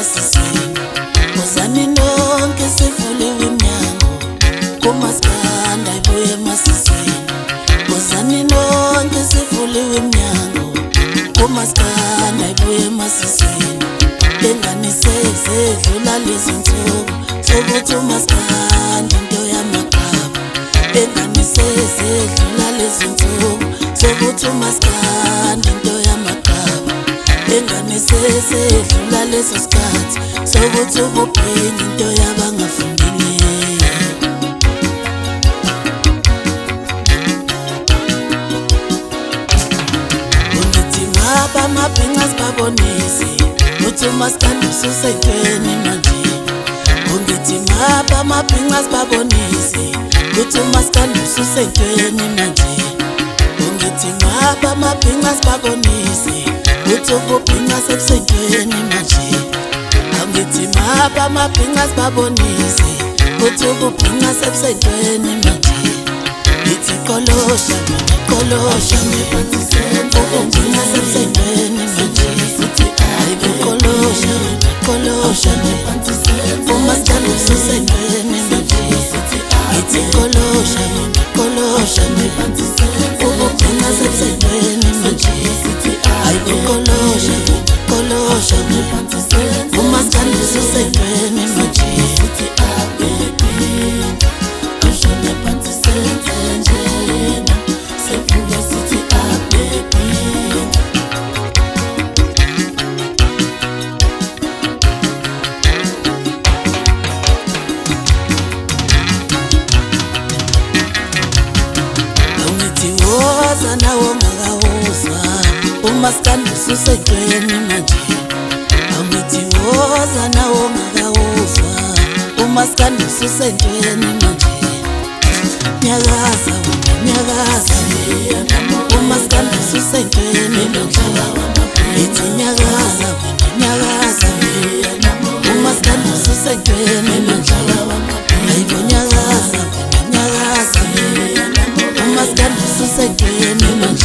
emasisweni. Wozani nonke sivuliwe iminyango kumaskanda ibuye emasisweni. Wozani nonke sivuliwe iminyango kumaskanda ibuye emasisweni. Enganisezedlula lezi nsuku sokuthi umaskanda into yamagaba. Enganisezedlula lezi nsuku sokuthi umaskanda into yamagaba. Enganisezedlula leso sikhathi sokuthi ububhini into yabangafundile. Ungithi ngapha amabhinqa sibabonise uthi umaskanda ususentweni manje. Ungithi ngapha amabhinqa sibabonise uthi umaskanda ususentweni manje. Ungithi ngapha amabhinqa sibabonise uthi ububhinqa sebusentweni manje. Angithi ngapha amabhinqa sibabonise uthi ububhinqa sebusentweni manje. Ngithi kolosha kolosha ububhinqa sebusentweni manje. Hayibo kolosha kolosha umaskanda ususentweni manje. Ngithi kolosha kolosha ububhinqa sebusentweni manje. Hayibo kolosha kolosha umaskanda ususentweni manje. Woza nawo ungakawuzwa umaskanda ususentweni manje. Angithi woza nawo ungakawuzwa umaskanda ususentweni manje. Nyakaza nyakaza umaskanda ususentweni manje. Ngithi nyakaza nyakaza umaskanda ususentweni manje. Hayibo nyakaza nyakaza umaskanda ususentweni manje.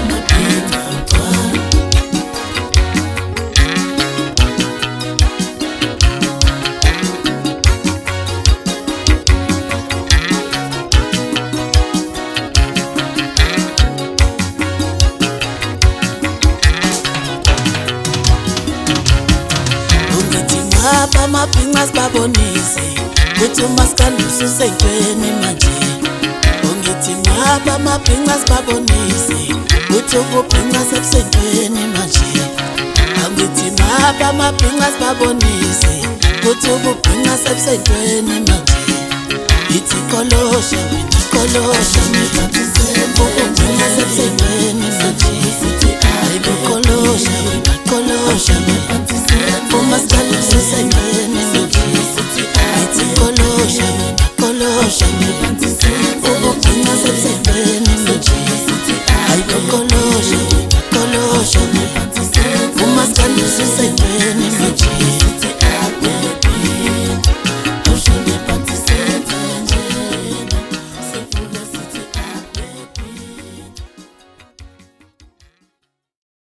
Ungithi ngapha amabhinqa sibabonise uthi umaskanda ususentweni manje. Ungithi ngapha amabhinqa sibabonise uthi ububhinqa sebusentweni manje. Angithi ngapha amabhinqa sibabonise uthi ububhinqa sebusentweni manje. Ngithi kolosha kolosha ububhinqa sebusentweni manje. Hayibo kolosha kolosha